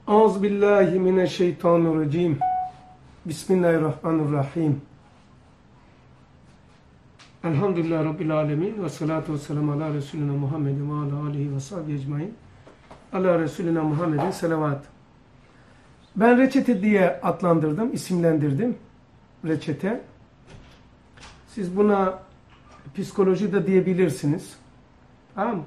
Euzubillahimineşşeytanirracim. Bismillahirrahmanirrahim. Elhamdülillahi Rabbil alemin. Ve salatu ve selamu ala Resulina Muhammedin ve ala alihi ve sahbihi ecmain. Ala Resulina Muhammedin selavat. Ben reçete diye adlandırdım, isimlendirdim. Reçete. Siz buna psikoloji de diyebilirsiniz. Tamam mı?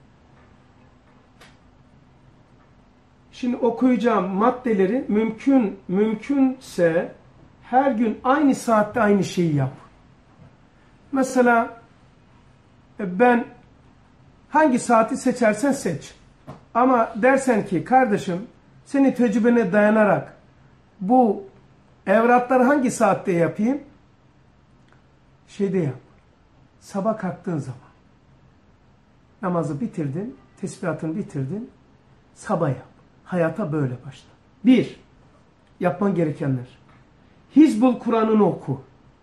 Şimdi okuyacağım maddeleri mümkünse her gün aynı saatte aynı şeyi yap. Mesela ben hangi saati seçersen seç. Ama dersen ki kardeşim senin tecrübene dayanarak bu evratları hangi saatte yapayım? Şeyde yap. Sabah kalktığın zaman. Namazı bitirdin, tesbihatını bitirdin, sabah yap. Hayata böyle başla. 1. Yapman gerekenler. Hizbul Kur'an'ını oku.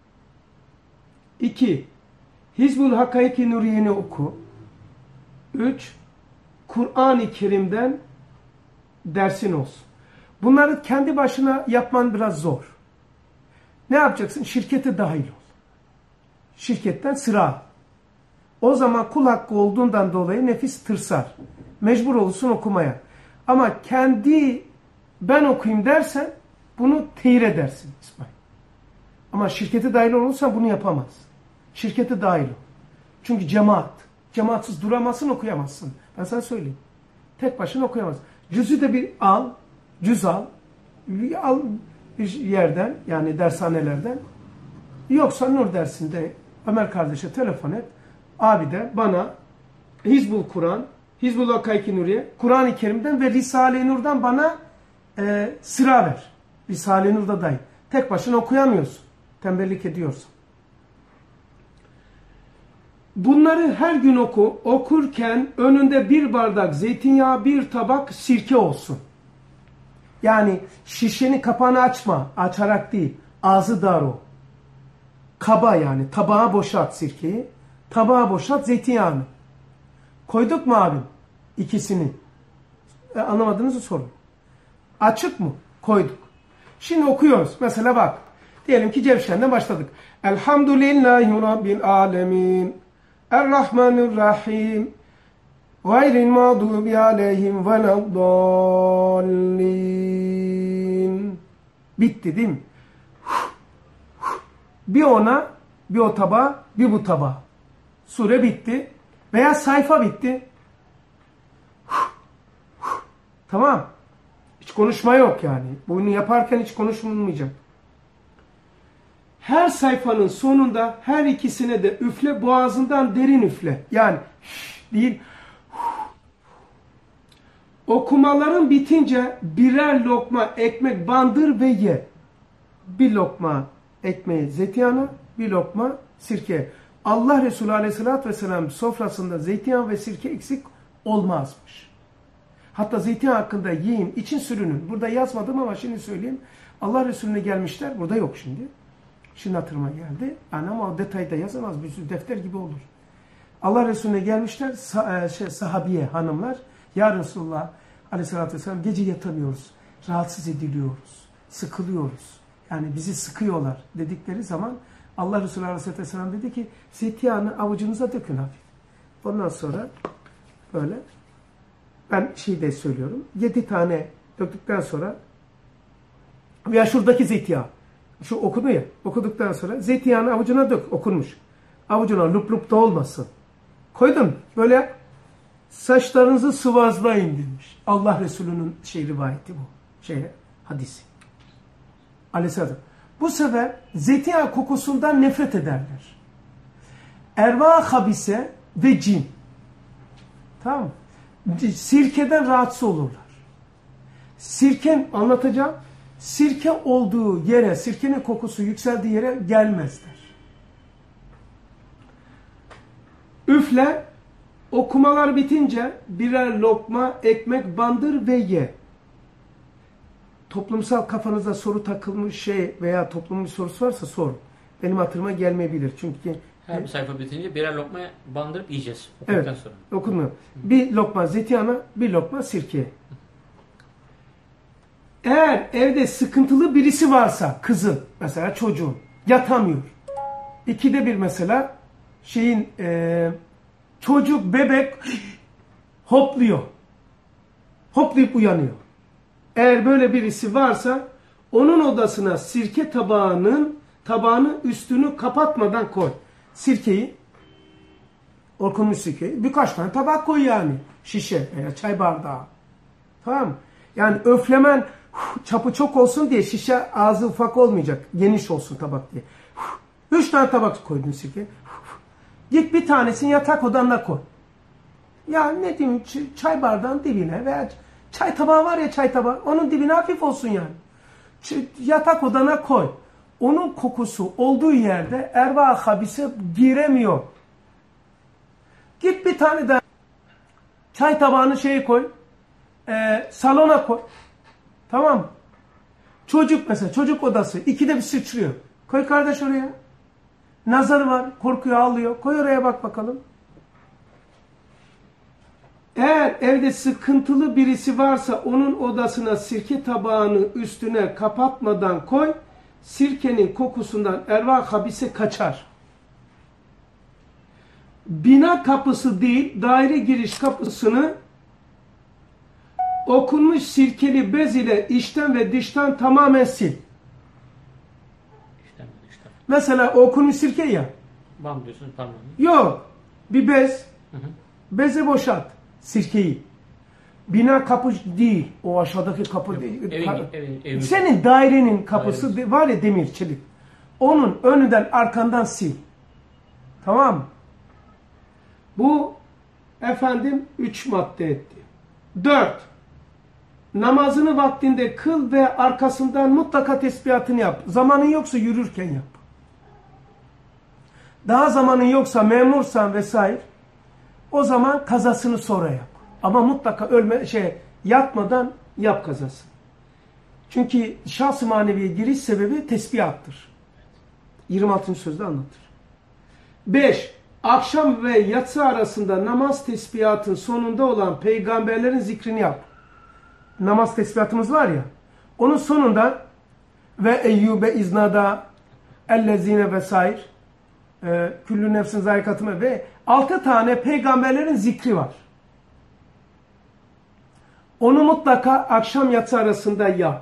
2. Hizbul Hakkaik-i Nuriye'ni oku. 3. Kur'an-ı Kerim'den dersin olsun. Bunları kendi başına yapman biraz zor. Ne yapacaksın? Şirkete dahil ol. Şirketten sıra al. O zaman kul hakkı olduğundan dolayı nefis tırsar. Mecbur olursun okumaya. Ama ben okuyayım dersen bunu teyir edersin İsmail. Ama şirkete dahil olursan bunu yapamaz. Şirkete dahil ol. Çünkü cemaat. Cemaatsiz duramazsın, okuyamazsın. Ben sana söyleyeyim. Tek başına okuyamazsın. Cüzü de bir al. Cüz al. Al bir yerden, yani dershanelerden. Yoksa Nur dersinde Ömer kardeşe telefon et. Abi de bana Hizbul Kur'an, Hizbul Hakkaik-i Nuriye, Kur'an-ı Kerim'den ve Risale-i Nur'dan bana sıra ver. Risale-i Nur'da dahil. Tek başına okuyamıyorsun. Tembellik ediyorsun. Bunları her gün oku. Okurken önünde bir bardak zeytinyağı, bir tabak sirke olsun. Yani şişenin kapağını açma. Açarak değil. Ağzı dar o. Kaba yani. Tabağa boşalt sirkeyi. Tabağa boşalt zeytinyağını. Koyduk mu abim? İkisini. Anlamadığınızı sorun. Açık mı? Koyduk. Şimdi okuyoruz. Mesela bak. Diyelim ki Cevşen'den başladık. Elhamdülillahi Rabbil alemin. Errahmanirrahim. Gayril mağdubi aleyhim veleddallin. Bitti değil mi? Bir ona, bir o tabağa, bir bu tabağa. Sure bitti. Veya sayfa bitti. Tamam. Hiç konuşma yok yani. Bunu yaparken hiç konuşulmayacak. Her sayfanın sonunda her ikisine de üfle, boğazından derin üfle. Yani değil. Okumaların bitince birer lokma ekmek bandır ve ye. Bir lokma ekmeği zeytinyağına, bir lokma sirke. Allah Resulü Aleyhisselatü Vesselam sofrasında zeytinyağı ve sirke eksik olmazmış. Hatta zeytinyağı hakkında yiyin, için sürünün. Burada yazmadım ama şimdi söyleyeyim. Allah Resulüne gelmişler. Burada yok şimdi. Şimdi hatırıma geldi. Yani ama o detayda yazamaz. Bir sürü defter gibi olur. Allah Resulüne gelmişler. Sahabiye hanımlar. Ya Resulullah Aleyhisselatü Vesselam gece yatamıyoruz. Rahatsız ediliyoruz. Sıkılıyoruz. Yani bizi sıkıyorlar dedikleri zaman Allah Resulü Aleyhisselatü Vesselam dedi ki zeytinyağını avucunuza dökün hafif. Ondan sonra böyle ben de söylüyorum. 7 tane döktükten sonra ya şuradaki zeytinyağı şu okudu ya, okuduktan sonra zeytinyağını avucuna dök, okunmuş. Avucuna lup lup da olmasın. Koydun böyle saçlarınızı sıvazlayın demiş. Allah Resulü'nün rivayeti bu. Hadisi. Aleyhisselam. Bu sefer zeytinyağı kokusundan nefret ederler. Erva habise ve cin. Tamam mı? Sirkeden rahatsız olurlar. Anlatacağım. Sirke olduğu yere, sirkenin kokusu yükseldiği yere gelmezler. Üfle, okumalar bitince birer lokma ekmek bandır ve ye. Toplumsal kafanıza soru takılmış veya toplumun bir sorusu varsa sorun. Benim hatırıma gelmeyebilir. Çünkü her bir sayfa bitince birer lokma bandırıp yiyeceğiz. Okuduktan evet, sonra. Okumuyor. Bir lokma zeytinyağına, bir lokma sirke. Eğer evde sıkıntılı birisi varsa, kızın mesela, çocuğun yatamıyor. 2'de 1 mesela çocuk, bebek hopluyor. Hoplayıp uyanıyor. Eğer böyle birisi varsa onun odasına sirke tabağını üstünü kapatmadan koy. Sirkeyi, okunmuş sirkeyi, birkaç tane tabak koy yani. Şişe veya çay bardağı. Tamam mı? Yani öflemen çapı çok olsun diye şişe ağzı ufak olmayacak. Geniş olsun tabak diye. 3 tane tabak koydun sirke. Git bir tanesini yatak odanına koy. Ya ne diyeyim, çay bardağın dibine veya çay tabağı var ya, çay tabağı, onun dibine hafif olsun yani. Yatak odana koy. Onun kokusu olduğu yerde erva habise giremiyor. Git bir tane daha çay tabağını koy. Salona koy. Tamam mı? Çocuk mesela, çocuk odası 2'de 1 sıçrıyor. Koy kardeş oraya. Nazarı var, korkuyor, ağlıyor. Koy oraya, bak bakalım. Eğer evde sıkıntılı birisi varsa onun odasına sirke tabağını üstüne kapatmadan koy. Sirkenin kokusundan erva habise kaçar. Bina kapısı değil, daire giriş kapısını okunmuş sirkeli bez ile içten ve dıştan tamamen sil. İçten ve dıştan. Mesela okunmuş sirke ya. Bam diyorsun parmağını. Yok. Bir bez. Beze boşalt sirkeyi. Bina kapı değil. O aşağıdaki kapı değil. Evin. Senin dairenin kapısı var ya, demir, çelik. Onun önünden arkandan sil. Tamam mı? Bu 3 madde etti. 4. Namazını vaktinde kıl ve arkasından mutlaka tesbihatını yap. Zamanın yoksa yürürken yap. Daha zamanın yoksa, memursan vesaire, o zaman kazasını sonra yap. Ama mutlaka yatmadan yap kazasını. Çünkü şahs-ı maneviye giriş sebebi tesbihattır. 26. sözde anlatır. 5. Akşam ve yatsı arasında namaz tesbihatın sonunda olan peygamberlerin zikrini yap. Namaz tesbihatımız var ya, onun sonunda ve Eyyube iznada ellezine vesaire küllü nefsin zayikatıma ve 6 tane peygamberlerin zikri var. Onu mutlaka akşam yatsı arasında yap.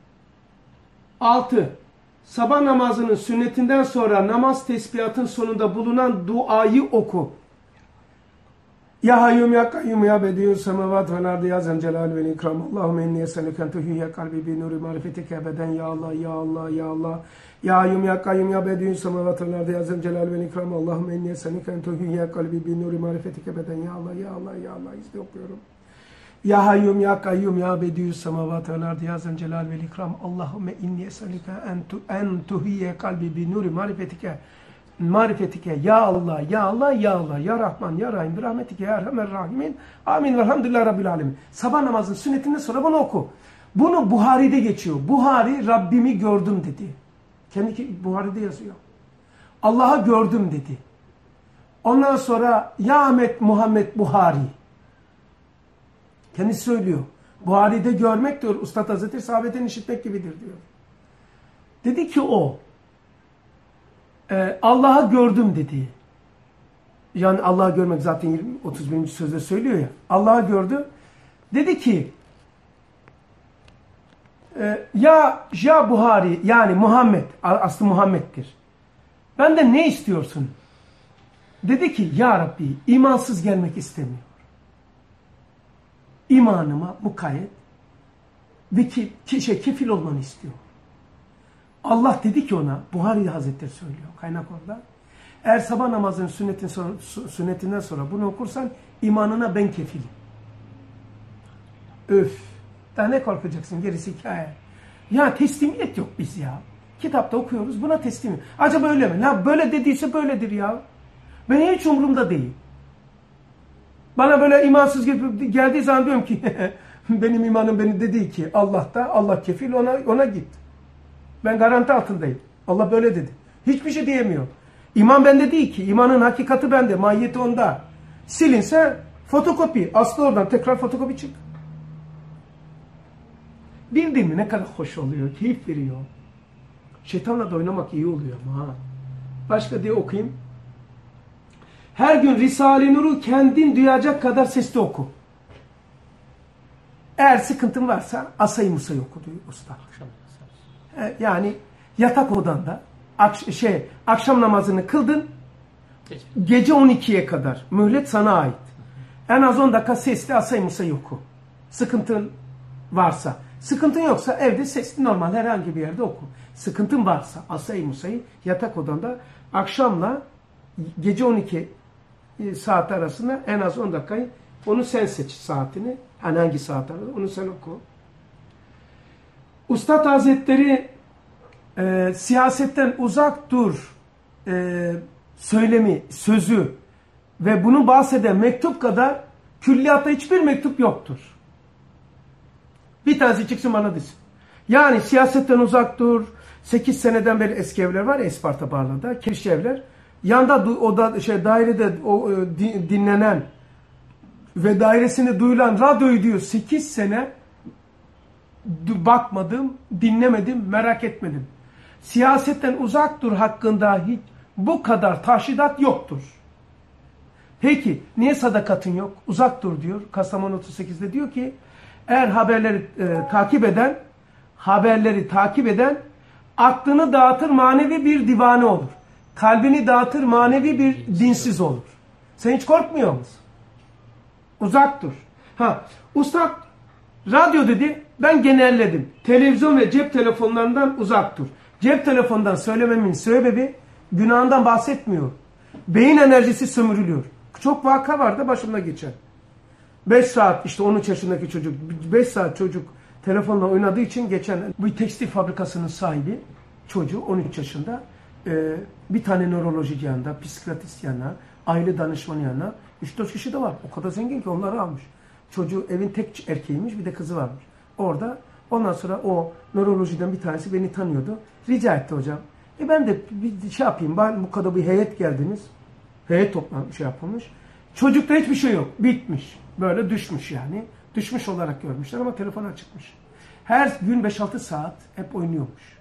6. Sabah namazının sünnetinden sonra namaz tesbihatın sonunda bulunan duayı oku. Ya Hayyum ya Kayyum ya Bediyyü semavat vel ardı ya Zencelal vel ikram. Allahümme inni eselike en tuhiyye kalbi bi nuri marifetike ebeden ya Allah ya Allah ya Allah. Ya Hayyum ya Kayyum ya Bediyyü semavat vel ardı ya Zencelal vel ikram. Allahümme inni eselike en tuhiyye kalbi bi nuri marifetike ebeden ya Allah ya Allah ya Allah. İşte okuyorum. Ya Hayyum ya Kayyum ya Bediyyü semavat vel ardı ya Zencelal vel ikram. Allahümme inni eselike en tuhiyye kalbi bi nuri marifetike ya Allah ya Allah ya Allah ya Rahman ya Rahim rahmetike ya Erhamer Rahimin amin velhamdülillah Rabbil Alemin. Sabah namazının sünnetinden sonra bunu oku. Bunu Buhari'de geçiyor. Buhari Rabbimi gördüm dedi. Kendi Buhari'de yazıyor. Allah'ı gördüm dedi. Ondan sonra ya Ahmet Muhammed Buhari. Kendisi söylüyor. Buhari'de görmek diyor Üstad Hazretleri sahabeden işitmek gibidir diyor. Dedi ki o Allah'ı gördüm dedi. Yani Allah'ı görmek zaten 31. sözde söylüyor ya. Allah'ı gördü. Dedi ki ya Buhari yani Muhammed, aslı Muhammed'dir. Benden ne istiyorsun? Dedi ki ya Rabbi imansız gelmek istemiyor. İmanıma mukayyet ve kefil olmanı istiyor. Allah dedi ki ona, Buhari Hazretleri söylüyor, kaynak orada. Eğer sabah namazının sünnetinden sonra bunu okursan imanına ben kefilim. Öf! Daha ne korkacaksın, gerisi hikaye. Ya teslimiyet yok biz ya. Kitapta okuyoruz, buna teslimiyet. Acaba öyle mi? Ya böyle dediyse böyledir ya. Ben hiç umurumda değil. Bana böyle imansız geldiği zaman diyorum ki benim imanım beni dediği ki Allah'ta, Allah kefil, ona git. Ben garanti altındayım. Allah böyle dedi. Hiçbir şey diyemiyor. İman bende değil ki. İmanın hakikati bende. Mahiyeti onda. Silinse fotokopi. Aslı oradan tekrar fotokopi çık. Bildin mi ne kadar hoş oluyor, keyif veriyor. Şeytanla da oynamak iyi oluyor ama ha. Başka diye okuyayım. Her gün Risale-i Nur'u kendin duyacak kadar sesli oku. Eğer sıkıntın varsa Asay-ı Musa'yı oku diyor usta. Yani yatak odanda akşam namazını kıldın. Gece 12'ye kadar. Mühlet sana ait. En az 10 dakika sesli Asay-ı Musa'yı oku. Sıkıntın varsa. Sıkıntın yoksa evde sesli normal herhangi bir yerde oku. Sıkıntın varsa Asay-ı Musa'yı yatak odanda akşamla gece 12 saat arasında en az 10 dakikayı onu sen seç saatini. Hani hangi saat arasında onu sen oku. Üstad Hazretleri siyasetten uzak dur söylemi, sözü ve bunu bahseden mektup kadar külliyatta hiçbir mektup yoktur. Bir tanesi çıksın bana desin. Yani siyasetten uzak dur. 8 seneden beri eski evler var ya Isparta Barla'da. Kirişçi evler. Yanda dairede dinlenen ve dairesinde duyulan radyoyu diyor 8 sene bakmadım, dinlemedim, merak etmedim. Siyasetten uzak dur hakkında hiç bu kadar taşidat yoktur. Peki niye sadakatın yok? Uzak dur diyor. Kastamonu 38'de diyor ki eğer haberleri takip eden aklını dağıtır manevi bir divane olur. Kalbini dağıtır manevi bir dinsiz olur. Sen hiç korkmuyor musun? Uzak dur. Ustad radyo dedi, ben genelledim. Televizyon ve cep telefonlarından uzak dur. Cep telefonundan söylememin sebebi günahından bahsetmiyor. Beyin enerjisi sömürülüyor. Çok vaka var da başımda geçen. 5 saat işte 13 yaşındaki çocuk, 5 saat çocuk telefonla oynadığı için geçen bir tekstil fabrikasının sahibi çocuğu 13 yaşında bir tane nöroloji yanında, psikiyatrist yanına, aile danışmanı yanına 3-4 kişi de var. O kadar zengin ki onları almış. Çocuğu evin tek erkeğiymiş bir de kızı varmış. Orada ondan sonra o nörolojiden bir tanesi beni tanıyordu. Rica etti hocam. Ben de bir şey yapayım. Ben bu kadar bir heyet geldiniz. Heyet toplanmış yapılmış. Çocukta hiçbir şey yok. Bitmiş. Böyle düşmüş yani. Düşmüş olarak görmüşler ama telefona çıkmış. Her gün 5-6 saat hep oynuyormuş.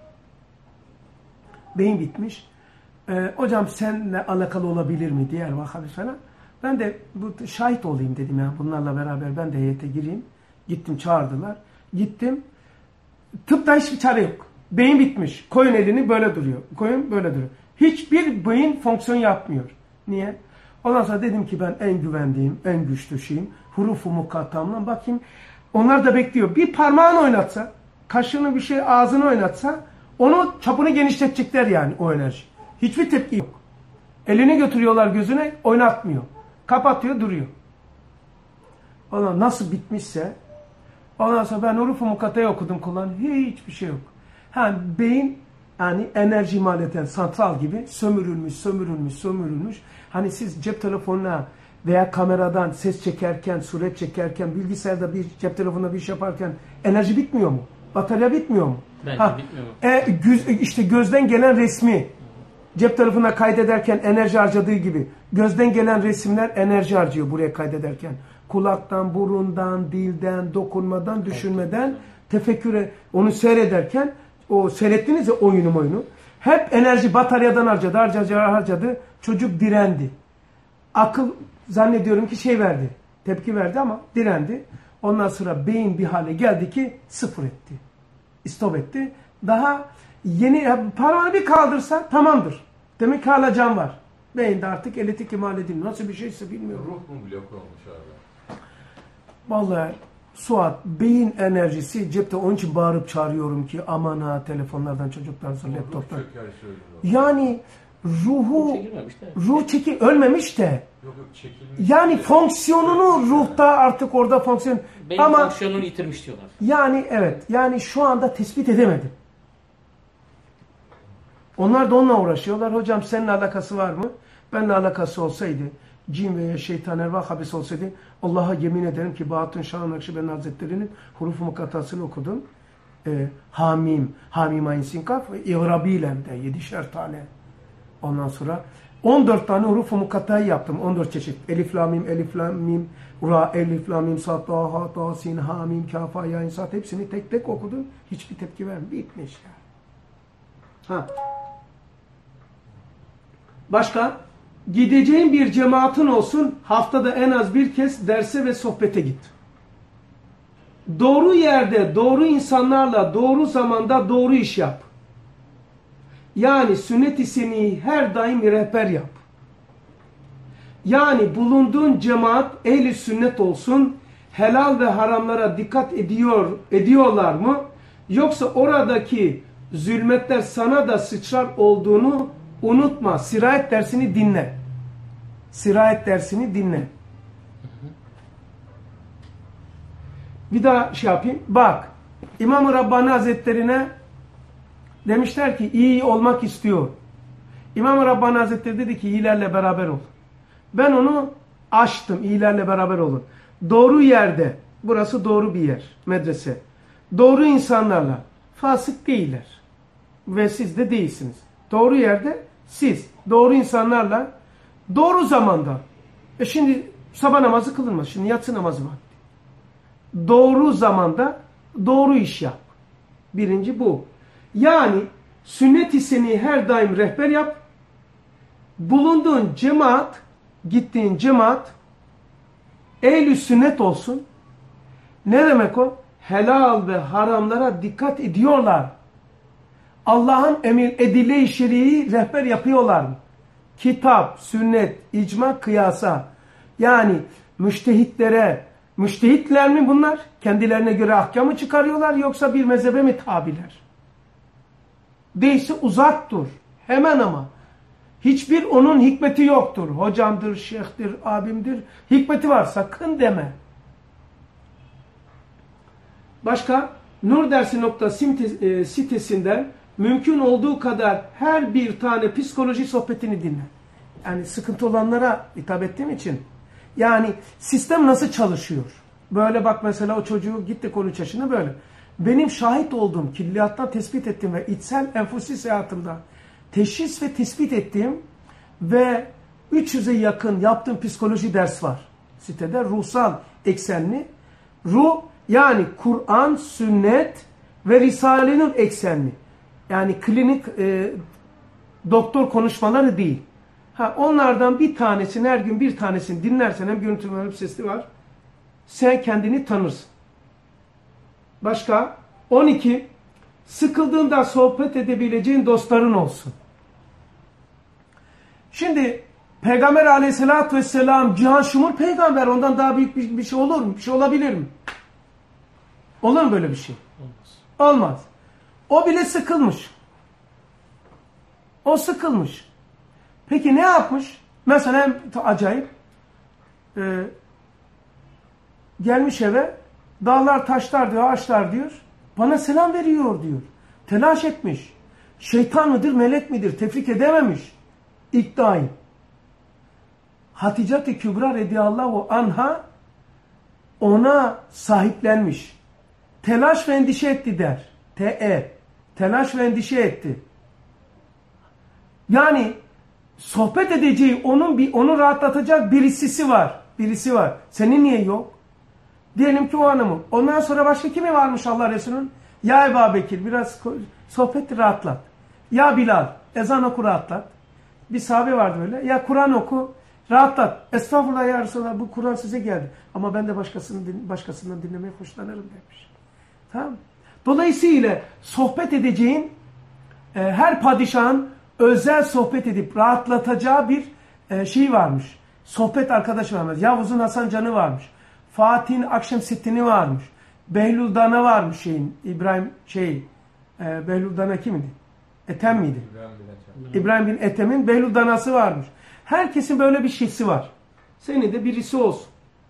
Beyin bitmiş. Hocam seninle alakalı olabilir mi diğer vakalı falan. Ben de bu şahit olayım dedim ya. Bunlarla beraber ben de heyete gireyim. Gittim çağırdılar. Gittim. Tıpta hiçbir çare yok. Beyin bitmiş. Koyun elini böyle duruyor. Koyun böyle duruyor. Hiçbir beyin fonksiyon yapmıyor. Niye? Ondan sonra dedim ki ben en güvendiğim, en güçlü şeyim. Hurufu mukattamla bakayım. Onlar da bekliyor. Bir parmağını oynatsa, kaşını bir şey ağzını oynatsa onu çapını genişletecekler yani o enerji. Hiçbir tepki yok. Elini götürüyorlar gözüne oynatmıyor. Kapatıyor duruyor. Ondan nasıl bitmişse ondan sonra ben Hurufu Mukatta'yı okudum kullan. Hiçbir şey yok. Beyin yani enerji imal eden santral gibi sömürülmüş. Hani siz cep telefonuna veya kameradan ses çekerken, suret çekerken, bilgisayarda bir cep telefonuna bir iş yaparken enerji bitmiyor mu? Batarya bitmiyor mu? Belki bitmiyor mu? İşte gözden gelen resmi cep telefonuna kaydederken enerji harcadığı gibi gözden gelen resimler enerji harcıyor buraya kaydederken. Kulaktan, burundan, dilden, dokunmadan, düşünmeden, tefekküre onu seyrederken o seyrettiniz ya oyunu. Hep enerji bataryadan harcadı. Çocuk direndi. Akıl zannediyorum ki verdi. Tepki verdi ama direndi. Ondan sonra beyin bir hale geldi ki sıfır etti. İstop etti. Daha yeni parmağını bir kaldırsa tamamdır. Demek ki hala can var. Beyinde artık elektrik imal edilmiyor. Nasıl bir şeyse bilmiyorum. Ruh mu blok olmuş abi? Vallahi Suat, beyin enerjisi cepte onun için bağırıp çağırıyorum ki aman ha telefonlardan, çocuklardan, laptoptan. Yani ruh ölmemiş de. Yok, çekilmiş. Yani fonksiyonunu ruhta artık orada fonksiyon. Beyin ama fonksiyonunu yitirmiş diyorlar. Yani evet. Yani şu anda tespit edemedim. Onlar da onunla uğraşıyorlar. Hocam seninle alakası var mı? Benimle alakası olsaydı, cin veya şeytan ervah habisi olsaydı, Allah'a yemin ederim ki Bahattin Şah Nakşibendi Hazretleri'nin Hurufu Mukattası'nı okudum. Hamim Ayn Sin Kaf ve İğrabiyle de 7'şer tane. Ondan sonra 14 tane huruf-u mukatta'yı yaptım. 14 çeşit. Elif, la, mim, elif, la, mim, ra, elif, la, mim, sad, ta, ha, ta, sin, ha, mim, kafa, ya, insat. Hepsini tek tek okudum. Hiçbir tepki vermedi. Bitmiş ya. Ha. Başka? Gideceğin bir cemaatin olsun. Haftada en az bir kez derse ve sohbete git. Doğru yerde, doğru insanlarla, doğru zamanda doğru iş yap. Yani sünnet-i seniyi her daim rehber yap. Yani bulunduğun cemaat ehli sünnet olsun, helal ve haramlara dikkat ediyorlar mı? Yoksa oradaki zulmetler sana da sıçrar olduğunu unutma. Sirayet dersini dinle. Sirayet dersini dinle. Bir daha şey yapayım. Bak, İmam-ı Rabbani Hazretlerine demişler ki iyi olmak istiyor. İmam-ı Rabbani Hazretleri dedi ki iyilerle beraber ol. Ben onu açtım. İyilerle beraber olun. Doğru yerde. Burası doğru bir yer. Medrese. Doğru insanlarla. Fasık değiller. Ve siz de değilsiniz. Doğru yerde siz. Doğru insanlarla. Doğru zamanda. Şimdi sabah namazı kılınmaz. Şimdi yatsı namazı var. Doğru zamanda doğru iş yap. Birinci bu. Yani sünnet-i seniyi her daim rehber yap. Bulunduğun cemaat, gittiğin cemaat ehl-i sünnet olsun. Ne demek o? Helal ve haramlara dikkat ediyorlar. Allah'ın emir edile-i şer'iyi rehber yapıyorlar mı? Kitap, sünnet, icma, kıyasa. Yani müştehitler mi bunlar? Kendilerine göre ahkamı çıkarıyorlar yoksa bir mezhebe mi tabiler? Değilse uzak dur. Hemen ama. Hiçbir onun hikmeti yoktur. Hocamdır, şeyhtir, abimdir. Hikmeti var. Sakın deme. Başka? Nurdersi.com sitesinden mümkün olduğu kadar her bir tane psikoloji sohbetini dinle. Yani sıkıntı olanlara hitap ettiğim için. Yani sistem nasıl çalışıyor? Böyle bak mesela o çocuğu gitti 13 yaşında böyle. Benim şahit olduğum, külliyattan tespit ettiğim ve içsel enfusi hayatımda teşhis ve tespit ettiğim ve 300'e yakın yaptığım psikoloji ders var. Sitede ruhsal eksenli. Ruh yani Kur'an, sünnet ve Risale-i eksenli. Yani klinik doktor konuşmaları değil. Onlardan bir tanesini her gün bir tanesini dinlersen hem görüntülü hem sesli var. Sen kendini tanırsın. Başka? 12. Sıkıldığında sohbet edebileceğin dostların olsun. Şimdi Peygamber aleyhissalatü vesselam cihan şumur peygamber. Ondan daha büyük bir şey olur mu? Bir şey olabilir mi? Olur mu böyle bir şey? Olmaz. Olmaz. O bile sıkılmış. O sıkılmış. Peki ne yapmış? Mesela acayip gelmiş eve dağlar taşlar diyor, ağaçlar diyor. Bana selam veriyor diyor. Telaş etmiş. Şeytan mıdır, melek midir? Tefrik edememiş. İddiayı. Hatice-i Kübra radıyallahu anha ona sahiplenmiş. Telaş ve endişe etti der. Telaş ve endişe etti. Yani sohbet edeceği onu rahatlatacak birisi var. Birisi var. Senin niye yok? Diyelim ki o hanımı. Ondan sonra başka kimi varmış Allah Resulü'nün? Ya Ebu Bekir biraz sohbeti rahatlat. Ya Bilal ezan oku rahatlat. Bir sahabe vardı böyle. Ya Kur'an oku rahatlat. Estağfurullah ya Resulallah bu Kur'an size geldi. Ama ben de başkasından dinlemeye hoşlanırım demiş. Tamam. Dolayısıyla sohbet edeceğin her padişahın özel sohbet edip rahatlatacağı bir şey varmış. Sohbet arkadaşı varmış. Yavuz'un Hasan Can'ı varmış. Fatih'in Akşemseddin'i varmış. Behlül Dana varmış Behlül Dana kimdi? Ethem miydi? İbrahim bin Ethem'in Behlül Danası varmış. Herkesin böyle bir şeysi var. Senin de birisi olsun.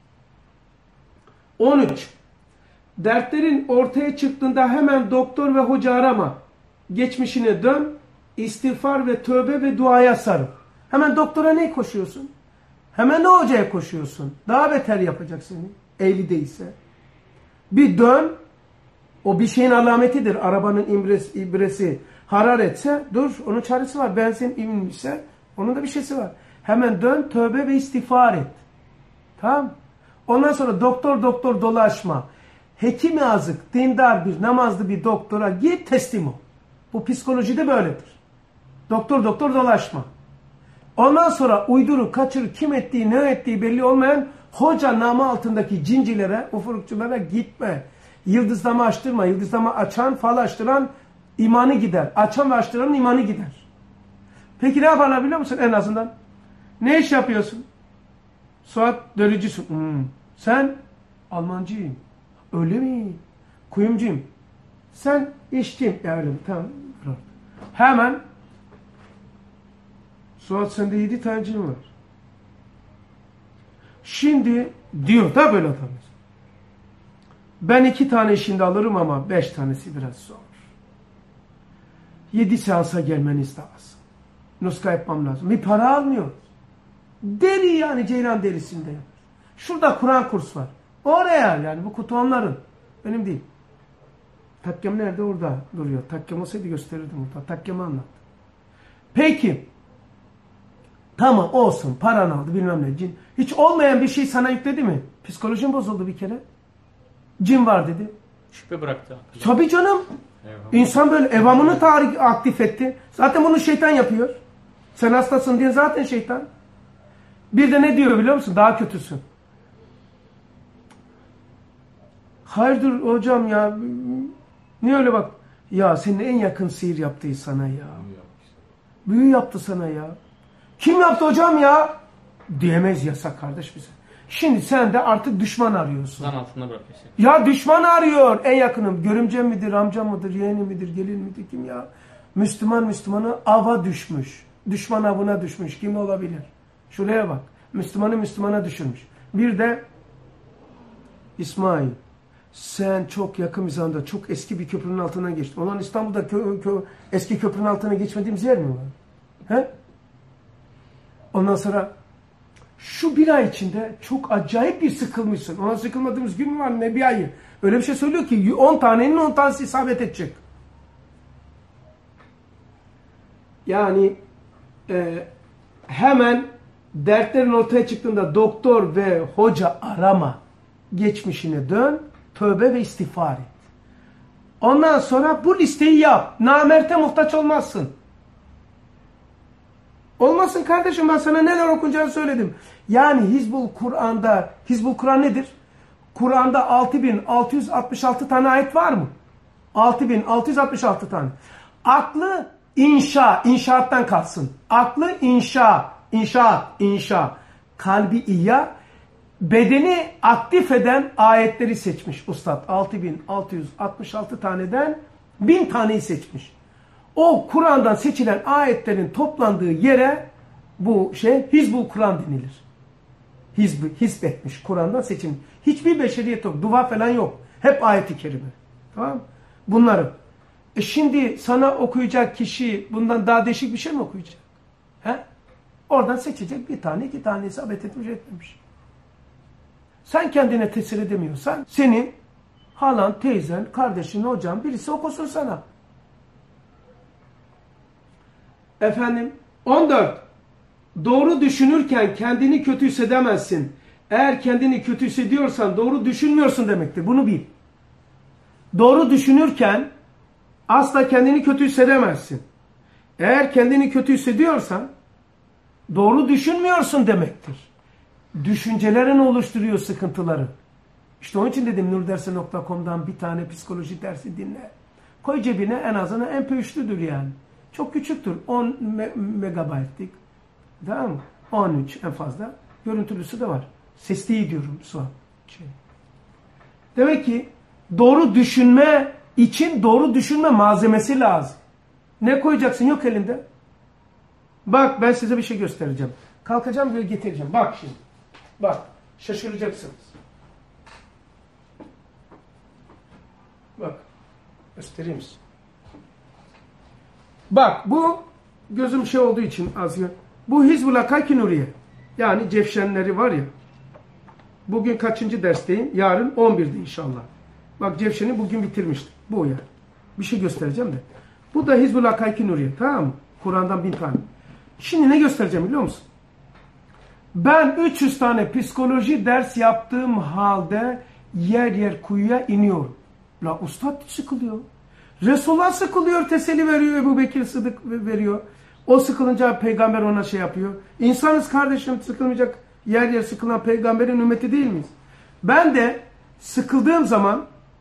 13. Dertlerin ortaya çıktığında hemen doktor ve hoca arama. Geçmişine dön. İstiğfar ve tövbe ve duaya sarıl. Hemen doktora ne koşuyorsun? Hemen ne hocaya koşuyorsun? Daha beter yapacak seni. Ehli değilse. Bir dön. O bir şeyin alametidir. Arabanın ibresi hararetse dur. Onun çaresi var. Benzin inmişse Onun da bir şeysi var. Hemen dön, tövbe ve istiğfar et. Tamam. Ondan sonra doktor dolaşma. Hekimi azık, dindar bir, namazlı bir doktora git, teslim ol. Bu psikolojide böyledir. Doktor dolaşma. Ondan sonra uyduru, kaçır, kim ettiği, ne ettiği belli olmayan hoca namı altındaki cincilere, ufukçulara gitme. Yıldızlama açtırma. Yıldızlama açan, fal açtıran imanı gider. Açan ve açtıranın imanı gider. Peki ne yaparlar biliyor musun en azından? Ne iş yapıyorsun? Suat dölücüsün. Sen Almancıyım. Öyle mi? Kuyumcuyum. Sen işçiyim. Ya öyle mi? Tamam. Hemen Suat sende 7 tane cin var. Şimdi diyor da böyle adam. Ben 2 tane şimdi alırım ama 5 tanesi biraz zor. 7 seansa gelmeniz lazım. Nuska yapmam lazım. Bir para almıyor. Deri yani ceylan derisinde. Şurada Kur'an kurs var. Oraya yani bu kutu onların. Benim değil. Takkem nerede? Orada duruyor. Takkem olsaydı gösterirdim orada. Takkemi anlat. Peki. Tamam olsun. Paran aldı bilmem ne. Cin. Hiç olmayan bir şey sana yükledi mi? Psikolojin bozuldu bir kere. Cin var dedi. Şüphe bıraktı. Tabii canım. Eyvallah. İnsan böyle evamını aktif etti. Zaten bunu şeytan yapıyor. Sen hastasın diye zaten şeytan. Bir de ne diyor biliyor musun? Daha kötüsün. Hayırdır hocam ya. Niye öyle bak? Ya senin en yakın sihir yaptığı sana ya. Büyü yaptı sana ya. Kim yaptı hocam ya? Diyemez yasak kardeş bize. Şimdi sen de artık düşman arıyorsun. Zan altında bırakıyorsun. Ya düşman arıyor en yakınım. Görümcem midir, amcam mıdır, yeğenim midir, gelin midir, kim ya? Müslümanı ava düşmüş. Düşman avına düşmüş. Kim olabilir? Şuraya bak. Müslümana düşürmüş. Bir de İsmail, sen çok yakın bir zamanda çok eski bir köprünün altından geçtin. Olan İstanbul'da eski köprünün altına geçmediğimiz yer mi var? He? Ondan sonra şu bir ay içinde çok acayip bir sıkılmışsın. Ona sıkılmadığımız gün mü var ne bir ayı? Öyle bir şey söylüyor ki 10 tanenin 10 tanesi isabet edecek. Yani hemen dertlerin ortaya çıktığında doktor ve hoca arama. Geçmişine dön, tövbe ve istiğfar et. Ondan sonra bu listeyi yap. Namerte muhtaç olmazsın. Olmasın kardeşim, ben sana neler okunacağını söyledim. Yani Hizbul Kur'an nedir? Kur'an'da 6666 tane ayet var mı? 6666 tane. Aklı inşaattan kalsın. Aklı inşaat. Kalbi ihya. Bedeni aktif eden ayetleri seçmiş Ustad. 6666 taneden 1000 taneyi seçmiş. O Kur'an'dan seçilen ayetlerin toplandığı yere bu Hizbul Kur'an denilir. Hizbetmiş. Kur'an'dan seçilmiş. Hiçbir beşeriyet yok. Dua falan yok. Hep ayet-i kerime. Tamam mı? Bunları. Şimdi sana okuyacak kişi bundan daha değişik bir şey mi okuyacak? He? Oradan seçecek bir tane, 2 tane isabet etmemiş. Sen kendine tesir edemiyorsan senin halan, teyzen, kardeşin, hocan birisi okusun sana. Efendim 14. Doğru düşünürken kendini kötü hissedemezsin. Eğer kendini kötü hissediyorsan doğru düşünmüyorsun demektir. Bunu bil. Doğru düşünürken asla kendini kötü hissedemezsin. Eğer kendini kötü hissediyorsan doğru düşünmüyorsun demektir. Düşüncelerin oluşturuyor sıkıntıları. İşte onun için dedim nurdersi.com'dan bir tane psikoloji dersi dinle. Koy cebine, en azından MP3'lüdür yani. Çok küçüktür. 10 megabaytlık. Tamam mı? 13 en fazla. Görüntülüsü de var. Sesli diyorum şu an. Demek ki doğru düşünme için doğru düşünme malzemesi lazım. Ne koyacaksın? Yok elinde. Bak ben size bir şey göstereceğim. Kalkacağım böyle getireceğim. Bak şimdi. Bak. Şaşıracaksınız. Bak. Göstereyim size. Bak bu gözüm olduğu için az ya. Bu Hizbul Hakaki Nuriye. Yani Cevşenleri var ya. Bugün kaçıncı dersteyim? Yarın 11'de inşallah. Bak Cevşen'i bugün bitirmiştim. Bu ya. Bir şey göstereceğim de. Bu da Hizbul Hakaki Nuriye. Tamam mı? Kur'an'dan 1000 tane. Şimdi ne göstereceğim biliyor musun? Ben 300 tane psikoloji ders yaptığım halde yer yer kuyuya iniyorum. La ustad sıkılıyor. Resulullah sıkılıyor, teselli veriyor, Ebu Bekir Sıddık veriyor. O sıkılınca peygamber ona şey yapıyor. İnsanız kardeşim, sıkılmayacak yer yer sıkılan peygamberin ümmeti değil miyiz? Ben de sıkıldığım zaman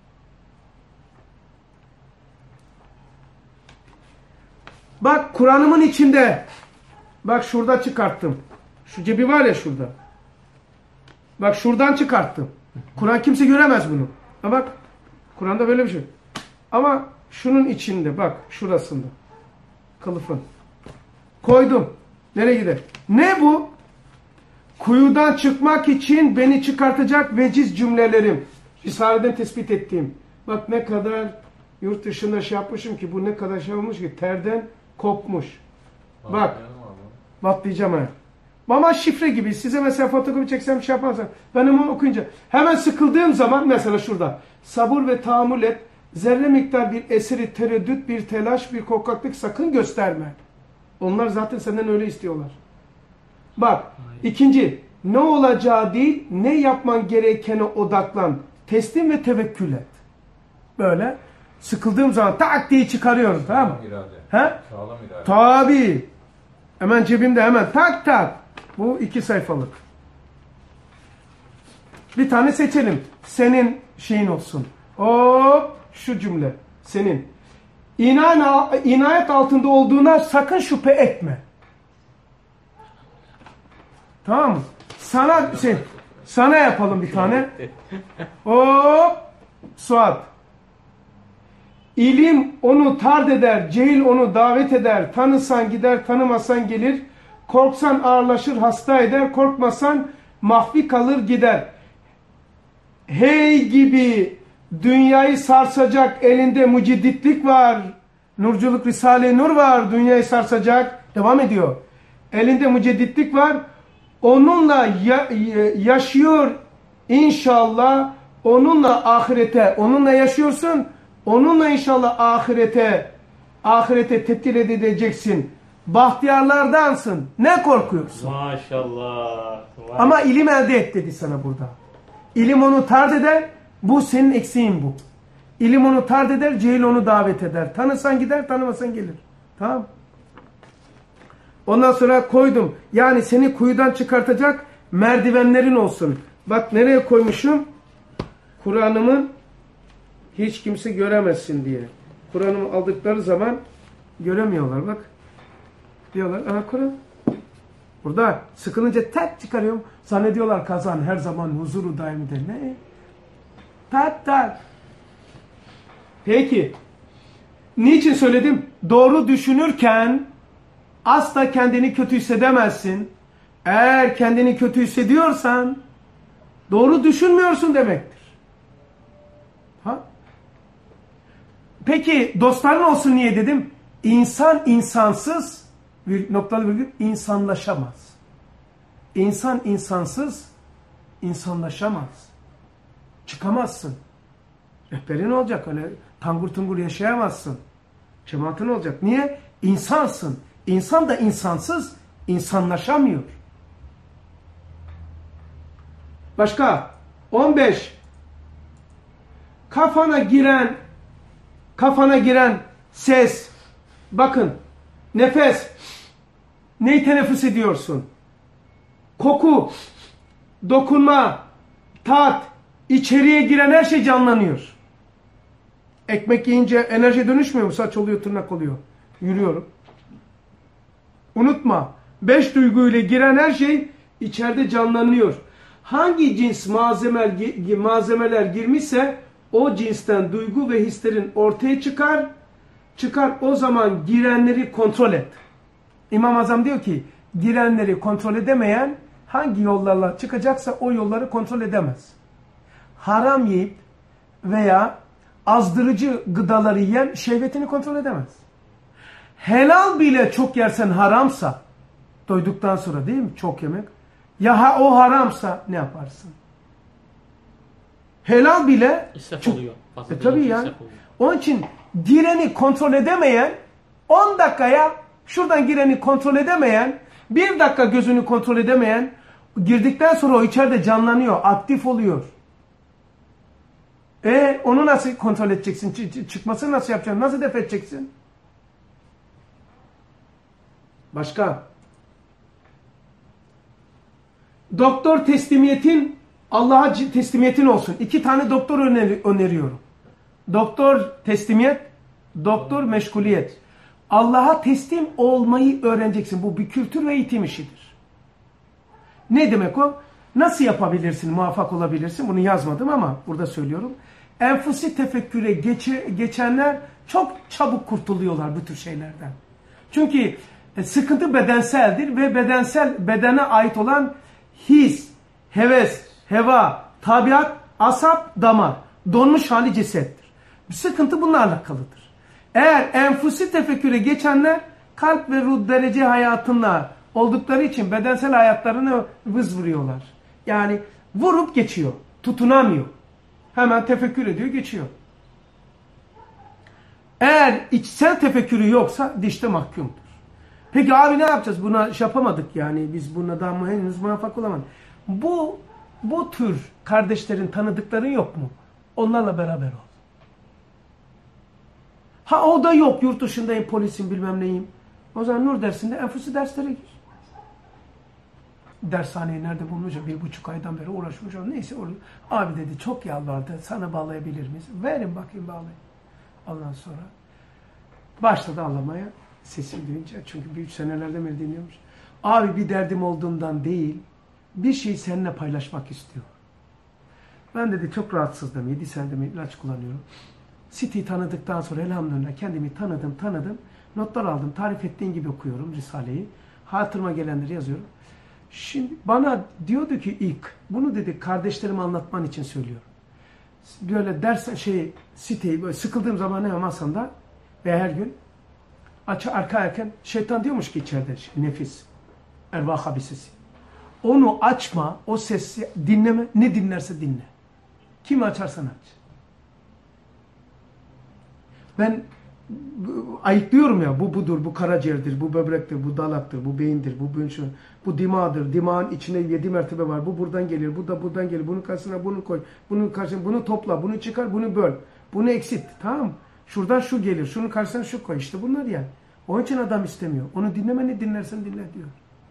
bak Kur'an'ımın içinde, bak şurada çıkarttım. Şu cebi var ya şurada. Bak şuradan çıkarttım. Kur'an kimse göremez bunu. Ha bak Kur'an'da böyle bir şey. Ama şunun içinde bak şurasında. Kılıfın. Koydum. Nereye gider? Ne bu? Kuyudan çıkmak için beni çıkartacak veciz cümlelerim. Risale'den tespit ettiğim. Bak ne kadar yurt dışında şey yapmışım ki bu ne kadar şey olmuş ki terden kopmuş. Bak. Batlayacağım ha. Ama şifre gibi. Size mesela fotokopi çeksem şey yaparsam. Ben onu okuyunca hemen sıkıldığım zaman mesela şurada. Sabır ve tahammül et. Zerre miktar bir eseri, tereddüt, bir telaş, bir korkaklık sakın gösterme. Onlar zaten senden öyle istiyorlar. Bak. İkinci. Ne olacağı değil, ne yapman gerekene odaklan. Teslim ve tevekkül et. Böyle. Sıkıldığım zaman tak diye çıkarıyorum. Tamam mı? İrade. He? Sağlam irade. Tabii. Hemen cebimde hemen tak tak. Bu 2 sayfalık. Bir tane seçelim. Senin şeyin olsun. Hop şu cümle. Senin. İnayet altında olduğuna sakın şüphe etme. Tamam mı? Sana yapalım bir tane. Hop Suat. İlim onu tard eder, cehil onu davet eder. Tanısan gider, tanımasan gelir. Korksan ağırlaşır, hasta eder. Korkmasan mahvi kalır gider. Hey gibi dünyayı sarsacak elinde mücedditlik var. Nurculuk Risale-i Nur var. Dünyayı sarsacak. Devam ediyor. Elinde mücedditlik var. Onunla yaşıyor inşallah. Onunla ahirete. Onunla yaşıyorsun. Onunla inşallah ahirete tebdil edeceksin. Bahtiyarlardansın. Ne korkuyorsun? Maşallah. Vay. Ama ilim elde et dedi sana burada. İlim onu tard eder. Bu senin eksiğin bu. İlim onu tard eder. Cehil onu davet eder. Tanısan gider, tanımasan gelir. Tamam. Ondan sonra koydum. Yani seni kuyudan çıkartacak merdivenlerin olsun. Bak nereye koymuşum? Kur'an'ımın hiç kimse göremezsin diye. Kur'an'ımı aldıkları zaman göremiyorlar bak. Diyorlar aha Kur'an. Burada sıkılınca tek çıkarıyorum. Zannediyorlar kazan her zaman huzuru daimidir. Ne? Tak tak. Peki. Niçin söyledim? Doğru düşünürken asla kendini kötü hissedemezsin. Eğer kendini kötü hissediyorsan doğru düşünmüyorsun demektir. Ha? Peki dostların olsun niye dedim? İnsan insansız noktalı virgül insanlaşamaz. İnsan insansız insanlaşamaz. Çıkamazsın. Rehberin olacak. Öyle tangur tungur yaşayamazsın. Cemaatin olacak. Niye? İnsansın. İnsan da insansız insanlaşamıyor. Başka? 15. Kafana giren ses. Bakın. Nefes. Neyi teneffüs ediyorsun? Koku. Dokunma. Tat. İçeriye giren her şey canlanıyor. Ekmek yiyince enerji dönüşmüyor mu? Saç oluyor, tırnak oluyor. Yürüyorum. Unutma. 5 duyguyla giren her şey içeride canlanıyor. Hangi cins malzemeler girmişse o cinsten duygu ve hislerin ortaya çıkar. O zaman girenleri kontrol et. İmam-ı Azam diyor ki girenleri kontrol edemeyen hangi yollarla çıkacaksa o yolları kontrol edemez. Haram yiyip veya azdırıcı gıdaları yiyen şehvetini kontrol edemez. Helal bile çok yersen haramsa, doyduktan sonra değil mi çok yemek? Ya o haramsa ne yaparsın? Helal bile İsraf oluyor. tabii yani. Onun için direni kontrol edemeyen 10 dakikaya Şuradan gireni kontrol edemeyen, bir dakika gözünü kontrol edemeyen, girdikten sonra o içeride canlanıyor, aktif oluyor. Onu nasıl kontrol edeceksin? Çıkmasını nasıl yapacaksın? Nasıl def edeceksin? Başka? Doktor teslimiyetin, Allah'a teslimiyetin olsun. 2 tane doktor öneriyorum. Doktor teslimiyet, doktor meşguliyet. Allah'a teslim olmayı öğreneceksin. Bu bir kültür ve eğitim işidir. Ne demek o? Nasıl yapabilirsin, muvaffak olabilirsin? Bunu yazmadım ama burada söylüyorum. Enfusi tefekküre geçenler çok çabuk kurtuluyorlar bu tür şeylerden. Çünkü sıkıntı bedenseldir ve bedene ait olan his, heves, heva, tabiat, asap, damar, donmuş hali cesettir. Sıkıntı bununla alakalıdır. Eğer enfusi tefekküre geçenler kalp ve ruh derece hayatında oldukları için bedensel hayatlarını vız vuruyorlar. Yani vurup geçiyor, tutunamıyor. Hemen tefekkür ediyor, geçiyor. Eğer içsel tefekkürü yoksa dişte mahkumdur. Peki abi ne yapacağız? Buna yapamadık yani. Biz buna daha henüz muvaffak olamadık. Bu tür kardeşlerin, tanıdıkların yok mu? Onlarla beraber ol. Ha o da yok. Yurt dışındayım, polisim bilmem neyim. O zaman nur dersinde enfusi derslere gir. Dershaneyi nerede bulmuşum? 1,5 aydan beri uğraşmışım. Neyse abi dedi çok yalvardı. Sana bağlayabilir miyiz? Verin bakayım bağlayın. Ondan sonra başladı ağlamaya. Sesini duyunca. Çünkü büyük senelerden beri dinliyormuş. Abi bir derdim olduğundan değil. Bir şeyi seninle paylaşmak istiyor. Ben dedi çok rahatsızdım. 7 senedir ilaç kullanıyorum. City'yi tanıdıktan sonra elhamdülillah kendimi tanıdım. Notlar aldım. Tarif ettiğin gibi okuyorum Risale'yi. Hatırıma gelenleri yazıyorum. Şimdi bana diyordu ki ilk, bunu dedi kardeşlerime anlatman için söylüyorum. Böyle ders City'yi böyle sıkıldığım zaman ne masamda ve her gün arka şeytan diyormuş ki içeride nefis, ervah habisesi. Onu açma, o sesi dinleme, ne dinlerse dinle. Kimi açarsan aç. Ben ayıklıyorum ya, bu budur, bu karaciğerdir, bu böbrektir, bu dalaktır, bu beyindir, bu bünşün, bu dimağdır, dimağın içinde 7 mertebe var, bu buradan gelir, bu da buradan gelir, bunun karşısına bunu koy, bunun karşısına bunu topla, bunu çıkar, bunu böl, bunu eksit, tamam mı? Şuradan şu gelir, şunun karşısına şu koy, işte bunlar yani. Onun için adam istemiyor. Onu dinleme, ne dinlersen dinle diyor.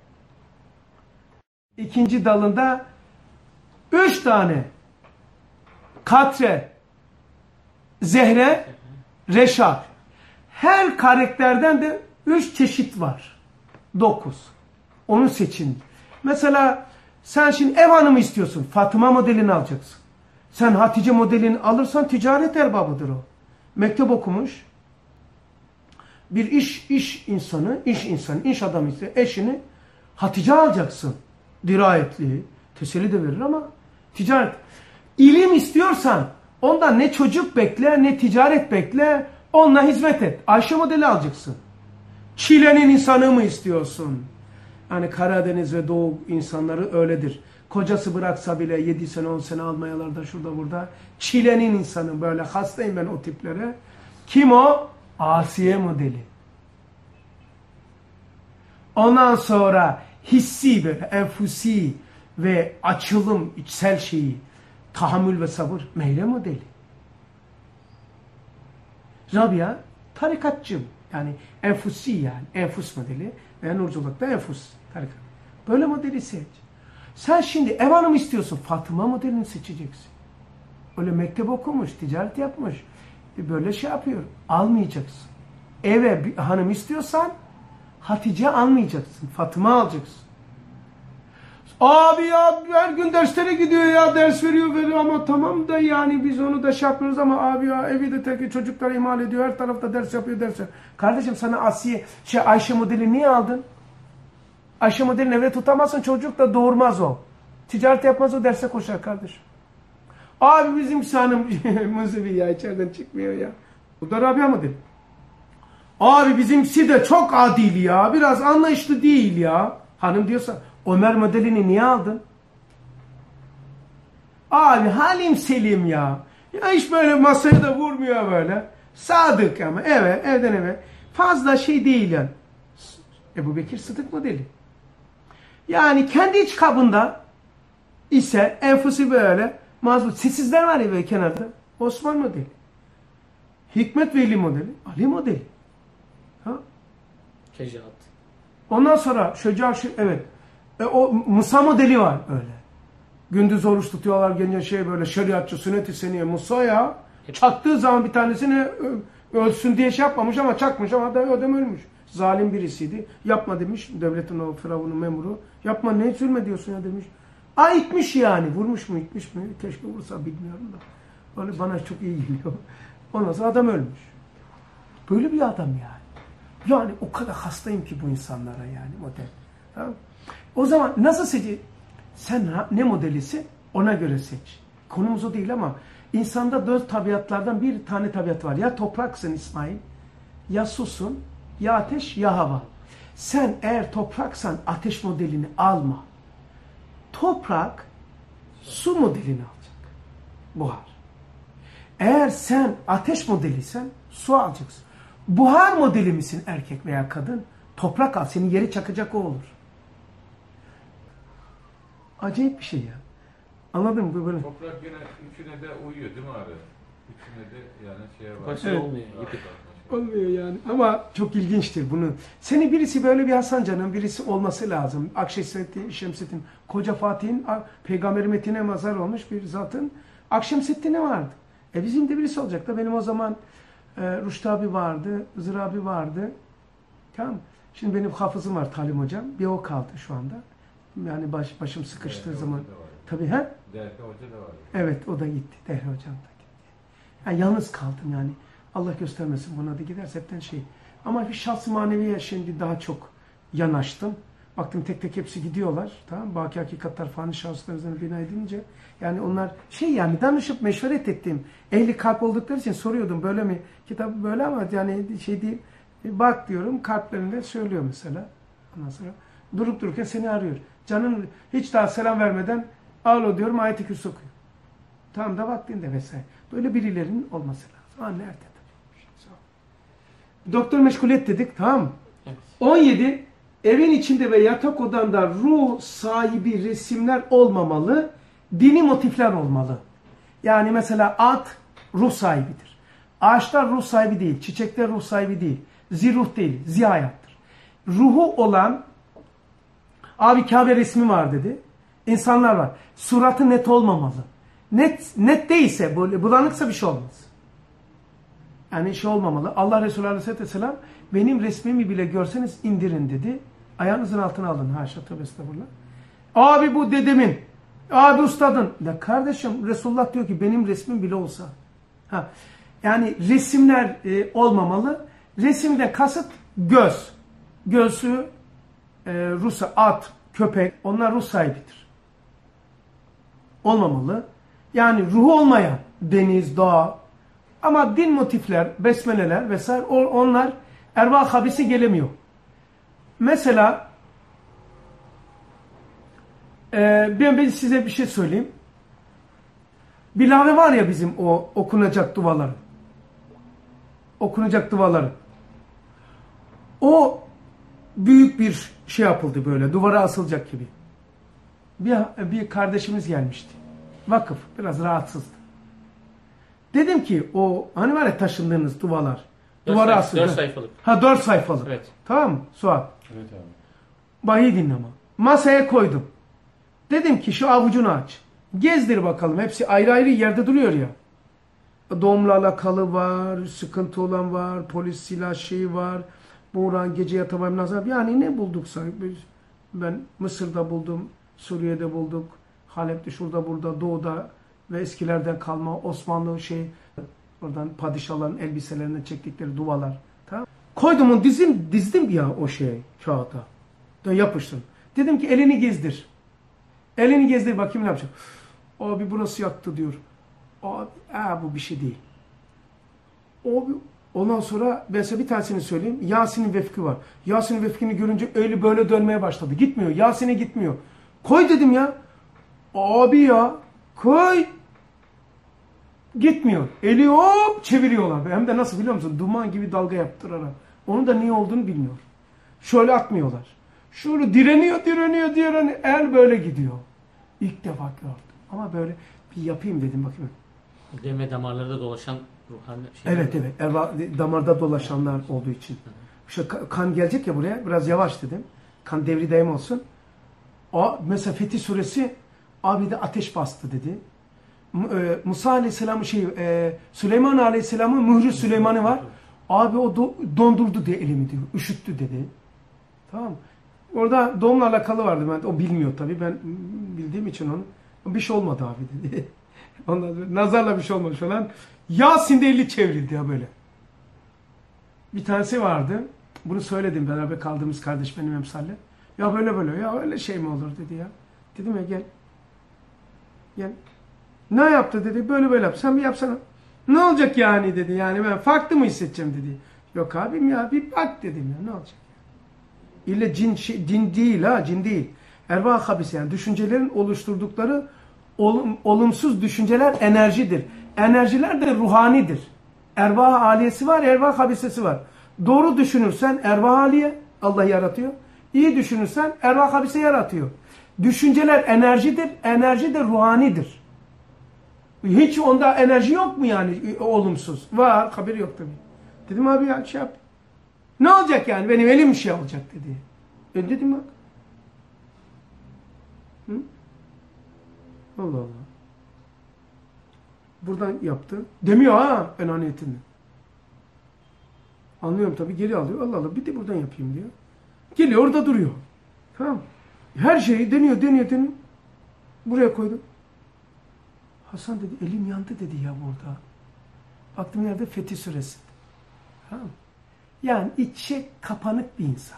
İkinci dalında 3 tane katre, zehre, reşat. Her karakterden de 3 çeşit var. 9. Onu seçin. Mesela sen şimdi ev hanımı istiyorsun. Fatıma modelini alacaksın. Sen Hatice modelini alırsan ticaret erbabıdır o. Mektep okumuş. Bir iş insanı, iş adamı ise eşini Hatice alacaksın. Dirayetli, teselli de verir ama ticaret. İlim istiyorsan ondan ne çocuk bekle, ne ticaret bekle, onunla hizmet et. Ayşe modeli alacaksın. Çilenin insanı mı istiyorsun? Yani Karadeniz ve Doğu insanları öyledir. Kocası bıraksa bile 7 sene 10 sene almayalarda şurada burada. Çilenin insanı, böyle hastayım ben o tiplere. Kim o? Asiye modeli. Ondan sonra hissi böyle enfusi ve açılım, içsel şeyi, tahammül ve sabır, Meyle modeli. Rabia tarikatçı, yani enfusi, yani enfus modeli ve nurculukta enfus tarikat. Böyle modeli seç. Sen şimdi ev hanımı istiyorsun, Fatıma modelini seçeceksin. Öyle mektep okumuş, ticaret yapmış, böyle şey yapıyor. Almayacaksın. Eve bir hanım istiyorsan Hatice almayacaksın, Fatıma alacaksın. Abi ya her gün derslere gidiyor ya, ders veriyor ama tamam da yani biz onu da şey yapmıyoruz ama abi ya evi de tek çocukları ihmal ediyor, her tarafta ders yapıyor. Kardeşim sana Ayşe modeli niye aldın? Ayşe modelini evde tutamazsın, çocuk da doğurmaz o. Ticaret yapmaz o, derse koşar kardeşim. Abi bizim hanım Muzivi ya, içeriden çıkmıyor ya. Bu da Rabia modeli. Abi bizimsi de çok adil ya, biraz anlayışlı değil ya. Hanım diyorsa Ömer modelini niye aldın? Abi Halim Selim ya. Ya hiç böyle masaya da vurmuyor böyle. Sadık ama evden eve. Fazla şey değil yani. Ebu Bekir Sıddık modeli. Yani kendi iç kabında ise enfusi böyle mazbut. Sessizler var ya böyle kenarda. Osman modeli. Hikmet Veli modeli. Ali modeli. Ha? Şecaat. Ondan sonra evet. O Musa modeli var öyle. Gündüz oruç tutuyorlar gece böyle şeriatçı sünnet-i seniye Musa ya. Çaktığı zaman bir tanesini ölsün diye şey yapmamış ama çakmış ama da ödem ölmüş. Zalim birisiydi. Yapma demiş devletin o firavunun memuru. Yapma ne zulme diyorsun ya demiş. İtmiş yani. Vurmuş mu itmiş mi? Keşke vursa bilmiyorum da. Böyle bana çok iyi geliyor. Ondan sonra adam ölmüş. Böyle bir adam yani. Yani o kadar hastayım ki bu insanlara yani model. Tamam. O zaman nasıl seçeceksin? Sen ne modelisin? Ona göre seç. Konumuz o değil ama insanda 4 tabiatlardan bir tane tabiat var. Ya topraksın İsmail, ya susun, ya ateş, ya hava. Sen eğer topraksan ateş modelini alma. Toprak su modelini alacak. Buhar. Eğer sen ateş modeliysen su alacaksın. Buhar modeli misin erkek veya kadın? Toprak al. Senin yeri çakacak o olur. Acayip bir şey ya. Anladın mı? Böyle. Toprak yine üçüne de uyuyor değil mi abi? Üçüne de yani şeye var. Başka Evet. olmuyor. Olmuyor yani. Ama çok ilginçtir bunu. Senin birisi böyle bir Hasan Can'ın birisi olması lazım. Akşemseddin, Şemseddin, Koca Fatih'in Peygamber metine mazhar olmuş bir zatın Akşemseddin'i vardı. Bizim de birisi olacak da benim o zaman Rüştü abi vardı, Hızır abi vardı. Tamam. Şimdi benim hafızım var Talim hocam. Bir o kaldı şu anda. Yani başım sıkıştığı Dehri zaman. Hoca da var. Tabii ha? Dehri Hoca da var. Evet o da gitti. Dehri hocam da gitti. Yani yalnız kaldım yani. Allah göstermesin buna da giderse hepten şey. Ama bir şahs maneviye şimdi daha çok yanaştım. Baktım tek tek hepsi gidiyorlar. Tamam. Baki hakikatler fani şahıslar üzerine bina edince. Yani onlar yani danışıp meşveret ettiğim ehli kalp oldukları için soruyordum böyle mi? Kitap böyle ama yani şey değil. Bak diyorum kalplerinde söylüyor mesela. Ondan sonra durup dururken seni arıyor. Canın hiç daha selam vermeden alo diyorum ayet-i kürsü okuyor. Tam da vaktinde vesaire. Böyle birilerinin olması lazım. Nerede tabii. Doktor meşguliyet dedik tamam mı? Evet. 17. Evin içinde ve yatak odanda ruh sahibi resimler olmamalı. Dini motifler olmalı. Yani mesela at ruh sahibidir. Ağaçlar ruh sahibi değil. Çiçekler ruh sahibi değil. Ziruh değil. Zihayattır. Ruhu olan abi Kabe resmi var dedi. İnsanlar var. Suratı net olmamalı. Net değilse böyle bulanıksa bir şey olmaz. Yani şey olmamalı. Allah Resulü Aleyhisselatü Vesselam benim resmimi bile görseniz indirin dedi. Ayağınızın altına alın. Haşa tövbe estağfurullah. Abi bu dedemin. Abi ustadın. Ya kardeşim Resulullah diyor ki benim resmim bile olsa. Yani resimler olmamalı. Resimde kasıt göz. Gözü Rus'a at, köpek onlar ruh sahibidir. Olmamalı. Yani ruhu olmayan deniz, dağ ama din motifler, besmeleler vesaire onlar ervah habisi gelemiyor. Mesela ben size bir şey söyleyeyim. Bilave var ya bizim o okunacak duaları. Okunacak duaları. O büyük bir şey yapıldı böyle. Duvara asılacak gibi. Bir kardeşimiz gelmişti. Vakıf. Biraz rahatsızdı. Dedim ki o hani var ya taşındığınız duvarlar. Duvara asıldı. 4 sayfalık. 4 sayfalık. Evet. Tamam mı? Suat. Evet abi. Bayi dinleme. Masaya koydum. Dedim ki şu avucunu aç. Gezdir bakalım. Hepsi ayrı ayrı yerde duruyor ya. Doğumla alakalı var. Sıkıntı olan var. Polis silah şeyi var. Buğran gece yatamayım lazım. Yani ne bulduksa. Ben Mısır'da buldum. Suriye'de bulduk. Halep'te şurada burada doğuda ve eskilerden kalma Osmanlı oradan padişahların elbiselerinden çektikleri duvalar. Tamam. Koydum onu dizdim ya o kağıda. Yapıştım. Dedim ki elini gezdir. Elini gezdir bakayım ne yapacak. Abi burası yaktı diyor. Abi bu bir şey değil. Ondan sonra ben size bir tanesini söyleyeyim. Yasin'in vefki var. Yasin'in vefkini görünce eli böyle dönmeye başladı. Gitmiyor. Yasin'e gitmiyor. Koy dedim ya. Abi ya. Koy. Gitmiyor. Eli hop çeviriyorlar. Hem de nasıl biliyor musun? Duman gibi dalga yaptırarak. Onun da niye olduğunu bilmiyor. Şöyle atmıyorlar. Şöyle direniyor. El böyle gidiyor. İlk defa gördüm. Ama böyle bir yapayım dedim bakayım. Deme damarlarda dolaşan ruhani şeyler. Evet. Damarda dolaşanlar olduğu için. İşte kan gelecek ya buraya. Biraz yavaş dedim. Kan devri daim olsun. Mesela Fetih Suresi abi de ateş bastı dedi. Musa Aleyhisselam'ın Süleyman Aleyhisselam'ın mührü Süleyman'ı var. Abi o dondurdu diye elimi diyor. Üşüttü dedi. Tamam mı? Orada doğumla alakalı vardı. O bilmiyor tabii. Ben bildiğim için onu. Bir şey olmadı abi dedi. Ondan sonra nazarla bir şey olmadı falan. Yasin'de 50 çevrildi ya böyle. Bir tanesi vardı. Bunu söyledim beraber kaldığımız kardeş benim emsalle. Ya böyle ya öyle şey mi olur dedi ya. Dedim ya gel. Ne yaptı dedi. Böyle yap. Sen bir yapsana. Ne olacak yani dedi. Yani ben farklı mı hissedeceğim dedi. Yok abim ya bir bak dedim ya ne olacak. İlle cin değil ha cin değil. Ervah habis yani düşüncelerin oluşturdukları olumsuz düşünceler enerjidir. Enerjiler de ruhanidir. Ervah aliyesi var, ervah habisesi var. Doğru düşünürsen ervah aliye Allah yaratıyor. İyi düşünürsen ervah habise yaratıyor. Düşünceler enerjidir, enerji de ruhanidir. Hiç onda enerji yok mu yani olumsuz? Var, haberi yok tabii. Dedim abi ya şey yap. Ne olacak yani benim elim şey olacak dedi. Dedim bak. Hı? Allah Allah. Buradan yaptı. Demiyor ha enaniyetini. Anlıyorum tabii geri alıyor. Allah Allah bir de buradan yapayım diyor. Geliyor orada duruyor. Tamam. Her şeyi deniyor. Buraya koydum. Hasan dedi elim yandı dedi ya burada. Baktım yerde Fetih Suresi. Tamam. Yani içe kapanık bir insan.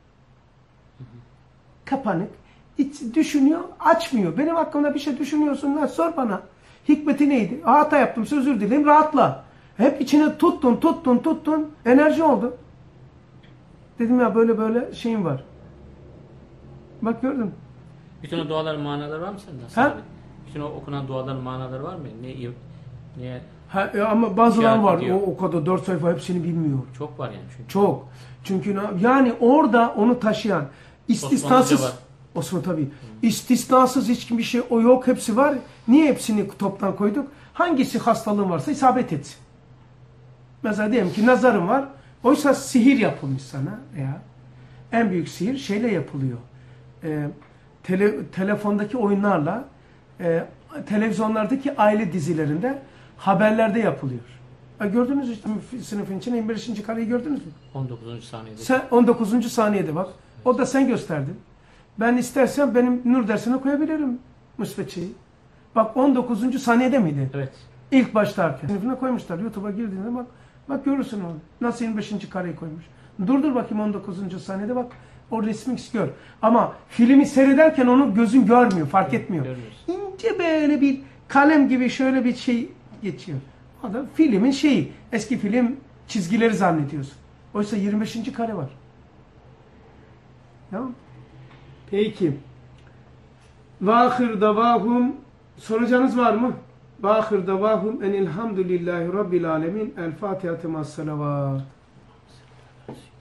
Kapanık. Düşünüyor, açmıyor. Benim hakkımda bir şey düşünüyorsun. Sor bana. Hikmeti neydi? Hata yaptım, özür dilerim, rahatla. Hep içine tuttun. Enerji oldu. Dedim ya böyle şeyim var. Bak gördün mü? Bütün o duaların manaları var mı sende? Ha? Bütün o okunan duaların manaları var mı? Niye? Ama bazıları var. Ediyor. O kadar 4 sayfa hepsini bilmiyor. Çok var yani çünkü. Çok. Çünkü yani orada onu taşıyan istisnasız Osman tabii. İstisnasız hiçbir şey o yok. Hepsi var. Niye hepsini toptan koyduk? Hangisi hastalığın varsa isabet etsin. Mesela diyelim ki nazarın var. Oysa sihir yapılmış sana veya en büyük sihir şeyle yapılıyor. Telefondaki oyunlarla televizyonlardaki aile dizilerinde haberlerde yapılıyor. Gördünüz işte sınıfın içine 25. kareyi gördünüz mü? 19. saniyede. Sen 19. saniyede bak. O da sen gösterdin. Ben istersen benim nur dersine koyabilirim müsbetçeyi. Bak 19. saniyede miydi? Evet. İlk başlarken. Sınıfına koymuşlar. YouTube'a girdiğinde bak görürsün onu. Nasıl 25. kareyi koymuş. Durdur bakayım 19. saniyede bak. O resmi gör. Ama filmi seyrederken onu gözün görmüyor, fark etmiyor. İnce böyle bir kalem gibi şöyle bir şey geçiyor. O da filmin şeyi. Eski film çizgileri zannediyorsun. Oysa 25. kare var. Tamam. Peki. Ve ahir davahum soracağınız var mı? Ve ahir davahum enilhamdülillahi rabbil alemin. El Fatiha'tı ma'as salavat.